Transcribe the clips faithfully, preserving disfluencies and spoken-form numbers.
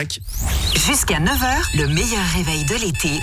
Jusqu'à neuf heures, le meilleur réveil de l'été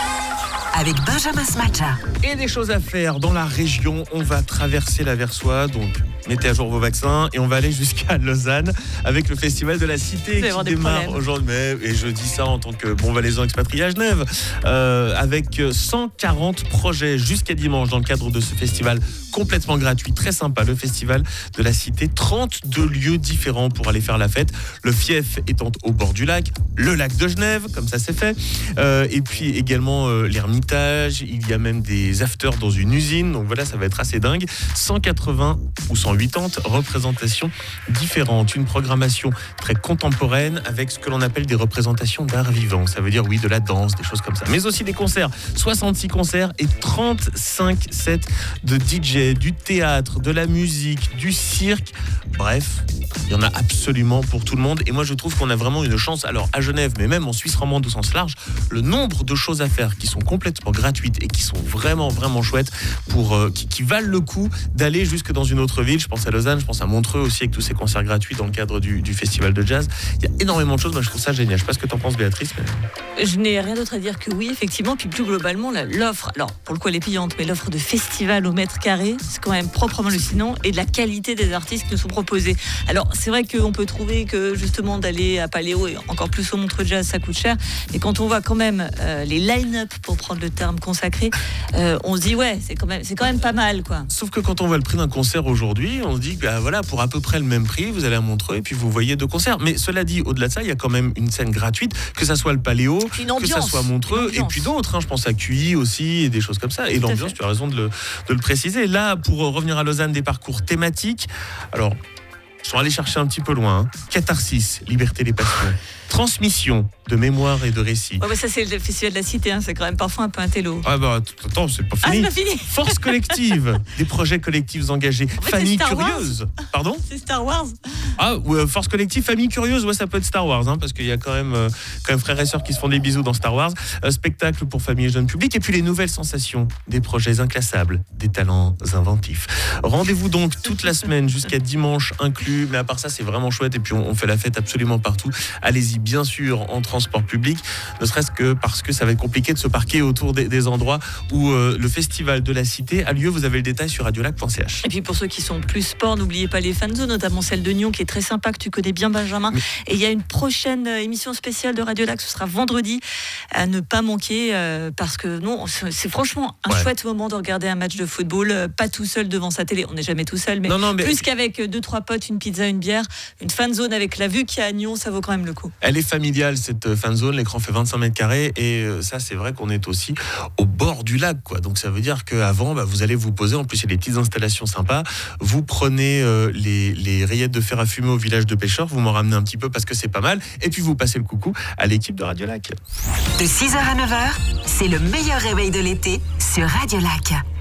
avec Benjamin Smadja. Et des choses à faire dans la région. On va traverser la Versoix, donc mettez à jour vos vaccins et on va aller jusqu'à Lausanne avec le festival de la Cité qui démarre aujourd'hui. Mais, et je dis ça en tant que bon valaisan expatrié à Genève, euh, avec cent quarante projets jusqu'à dimanche dans le cadre de ce festival complètement gratuit, très sympa, le festival de la Cité. trente-deux lieux différents pour aller faire la fête. Le fief étant au bord du lac, le lac de Genève, comme ça c'est fait. Euh, et puis également euh, l'Ermitage. Il y a même des afters dans une usine. Donc voilà, ça va être assez dingue. cent quatre-vingts ou cent quatre-vingts représentations différentes. Une programmation très contemporaine avec ce que l'on appelle des représentations d'art vivant. Ça veut dire, oui, de la danse, des choses comme ça. Mais aussi des concerts. soixante-six concerts et trente-cinq sets de D J, du théâtre, de la musique, du cirque. Bref, il y en a absolument pour tout le monde. Et moi, je trouve qu'on a vraiment une chance. Alors, à Genève, mais même en Suisse romande au sens large, le nombre de choses à faire qui sont complètement gratuites et qui sont vraiment, vraiment chouettes, pour, euh, qui, qui valent le coup d'aller jusque dans une autre ville. Je pense à Lausanne, je pense à Montreux aussi, avec tous ces concerts gratuits dans le cadre du, du festival de jazz. Il y a énormément de choses. Moi, je trouve ça génial. Je sais pas ce que tu en penses, Béatrice. Mais... Je n'ai rien d'autre à dire que oui, effectivement. Puis plus globalement, l'offre, alors pour le coup, elle est payante, mais l'offre de festival au mètre carré, c'est quand même proprement hallucinant, et de la qualité des artistes qui nous sont proposés. Alors, c'est vrai qu'on peut trouver que justement d'aller à Paléo et encore plus au Montreux Jazz, ça coûte cher. Mais quand on voit quand même euh, les line-up, pour prendre le terme consacré, euh, on se dit ouais, c'est quand même, c'est quand même pas mal, quoi. Sauf que quand on voit le prix d'un concert aujourd'hui, on se dit que bah, voilà, pour à peu près le même prix, vous allez à Montreux et puis vous voyez deux concerts. Mais cela dit, au-delà de ça, il y a quand même une scène gratuite, que ça soit le Paléo, que ça soit Montreux, et puis d'autres. Hein, je pense à Q I aussi et des choses comme ça. Et l'ambiance, tu as raison de le, de le préciser. Là, pour revenir à Lausanne, des parcours thématiques. Alors, ils sont allés chercher un petit peu loin. Hein. Catharsis, liberté des passions. Transmission de mémoire et de récits. Ouais, mais ça, c'est le festival de la Cité, hein. C'est quand même parfois un peu un télo. Ah bah attends, c'est pas fini. Ah, c'est pas fini. Force collective, des projets collectifs engagés. En fait, famille curieuse. Pardon ? C'est Star Wars. Ah, ouais, force collective, famille curieuse, ouais, ça peut être Star Wars, hein, parce qu'il y a quand même, euh, quand même frères et sœurs qui se font des bisous dans Star Wars. Euh, spectacle pour famille et jeune public, et puis les nouvelles sensations, des projets inclassables, des talents inventifs. Rendez-vous donc toute la semaine jusqu'à dimanche inclus, mais à part ça, c'est vraiment chouette, et puis on, on fait la fête absolument partout. Allez-y, bien sûr, en transport public, ne serait-ce que parce que ça va être compliqué de se parquer autour des, des endroits où euh, le festival de la Cité a lieu. Vous avez le détail sur radiolac point c h. Et puis pour ceux qui sont plus sport, n'oubliez pas les fanzones, notamment celle de Nyon qui est très sympa, que tu connais bien, Benjamin. Mais... Et il y a une prochaine émission spéciale de Radiolac, ce sera vendredi, à ne pas manquer, euh, parce que non, c'est franchement un ouais. chouette moment de regarder un match de football, euh, pas tout seul devant sa télé, on n'est jamais tout seul, mais, non, non, mais... plus qu'avec deux, trois potes, une pizza, une bière, une fanzone avec la vue qu'il y a à Nyon, ça vaut quand même le coup. Elle est familiale, cette fanzone, l'écran fait vingt-cinq mètres carrés, et ça, c'est vrai qu'on est aussi au bord du lac, quoi. Donc ça veut dire qu'avant, bah, vous allez vous poser, en plus il y a des petites installations sympas, vous prenez euh, les, les rayettes de fer à fumer au village de pêcheurs, vous m'en ramenez un petit peu parce que c'est pas mal, et puis vous passez le coucou à l'équipe de Radiolac. De six heures à neuf heures, c'est le meilleur réveil de l'été sur Radiolac.